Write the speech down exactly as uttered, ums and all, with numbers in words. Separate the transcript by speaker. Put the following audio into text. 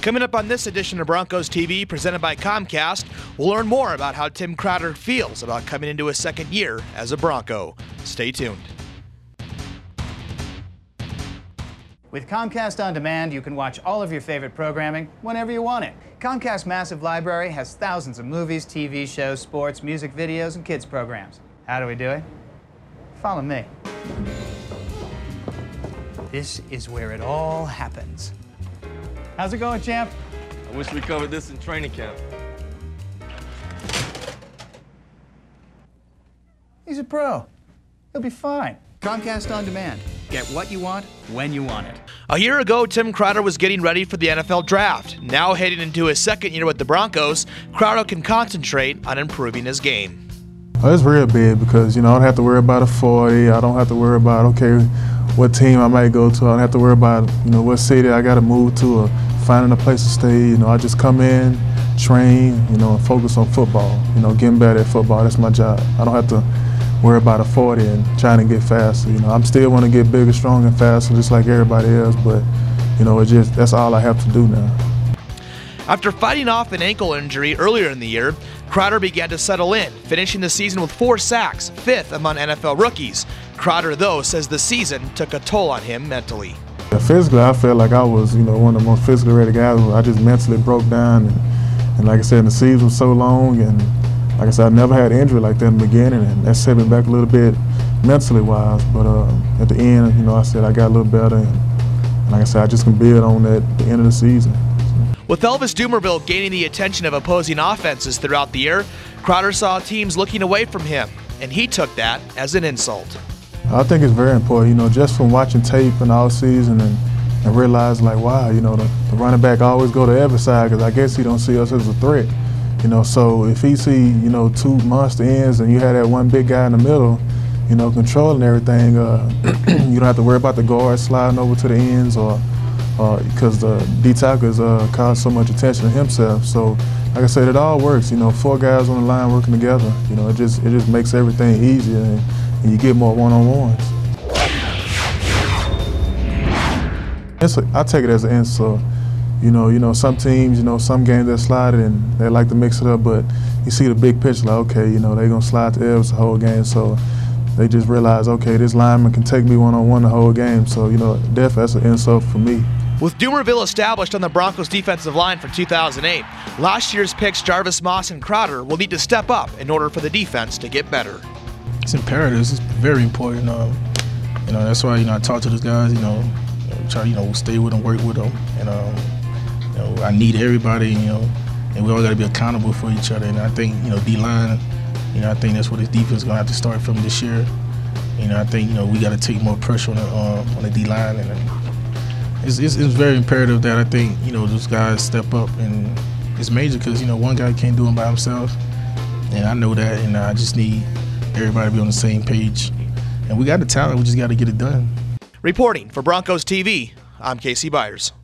Speaker 1: Coming up on this edition of Broncos T V, presented by Comcast, we'll learn more about how Tim Crowder feels about coming into his second year as a Bronco. Stay tuned.
Speaker 2: With Comcast On Demand, you can watch all of your favorite programming whenever you want it. Comcast's massive library has thousands of movies, T V shows, sports, music videos, and kids programs. How do we do it? Follow me. This is where it all happens. How's it going, champ?
Speaker 3: I wish we covered this in training camp.
Speaker 2: He's a pro. He'll be fine. Comcast On Demand. Get what you want, when you want it.
Speaker 1: A year ago, Tim Crowder was getting ready for the N F L Draft. Now heading into his second year with the Broncos, Crowder can concentrate on improving his game.
Speaker 4: Oh, it's real big because, you know, I don't have to worry about a forty. I don't have to worry about, okay, what team I might go to. I don't have to worry about, you know, what city I got to move to or finding a place to stay. You know, I just come in, train, you know, and focus on football. You know, getting better at football. That's my job. I don't have to worry about a forty and trying to get faster. You know, I'm still want to get bigger, stronger, and faster, just like everybody else. But, you know, it just that's all I have to do now.
Speaker 1: After fighting off an ankle injury earlier in the year, Crowder began to settle in, finishing the season with four sacks, fifth among N F L rookies. Crowder, though, says the season took a toll on him mentally.
Speaker 4: Physically, I felt like I was, you know, one of the most physically ready guys. I just mentally broke down, and, and like I said, the season was so long, and like I said, I never had an injury like that in the beginning, and that set me back a little bit mentally wise. But uh, at the end, you know, I said I got a little better, and, and like I said, I just can build on that at the end of the season.
Speaker 1: With Elvis Dumervil gaining the attention of opposing offenses throughout the year, Crowder saw teams looking away from him, and he took that as an insult.
Speaker 4: I think it's very important, you know, just from watching tape and all season and, and realizing, like, wow, you know, the, the running back always go to every side because I guess he don't see us as a threat. You know, so if he see, you know, two monster ends and you have that one big guy in the middle, you know, controlling everything, uh, you don't have to worry about the guards sliding over to the ends or because uh, the D-tackles uh, cause so much attention to himself. So, like I said, it all works. You know, four guys on the line working together. You know, it just it just makes everything easier, and, and you get more one-on-ones. I take it as an insult. You know, you know, some teams, you know, some games they slide it and they like to mix it up, but you see the big picture, like, okay, you know, they're gonna slide to Elvis the whole game, so they just realize, okay, this lineman can take me one-on-one the whole game. So, you know, definitely that's an insult for me.
Speaker 1: With Dumervil established on the Broncos defensive line for two thousand eight, last year's picks Jarvis Moss and Crowder will need to step up in order for the defense to get better.
Speaker 5: It's imperative. It's very important. Um, you know, that's why, you know, I talk to those guys, you know, try, you know, stay with them, work with them. And, um, you know, I need everybody, you know, and we all got to be accountable for each other. And I think, you know, D-line, you know, I think that's what this defense is going to have to start from this year. You know, I think, you know, we got to take more pressure on the, uh, on the D-line. And uh, it's, it's, it's very imperative that I think, you know, those guys step up. And it's major because, you know, one guy can't do it by himself. And I know that, and I just need everybody to be on the same page. And we got the talent, we just got to get it done.
Speaker 1: Reporting for Broncos T V, I'm Casey Byers.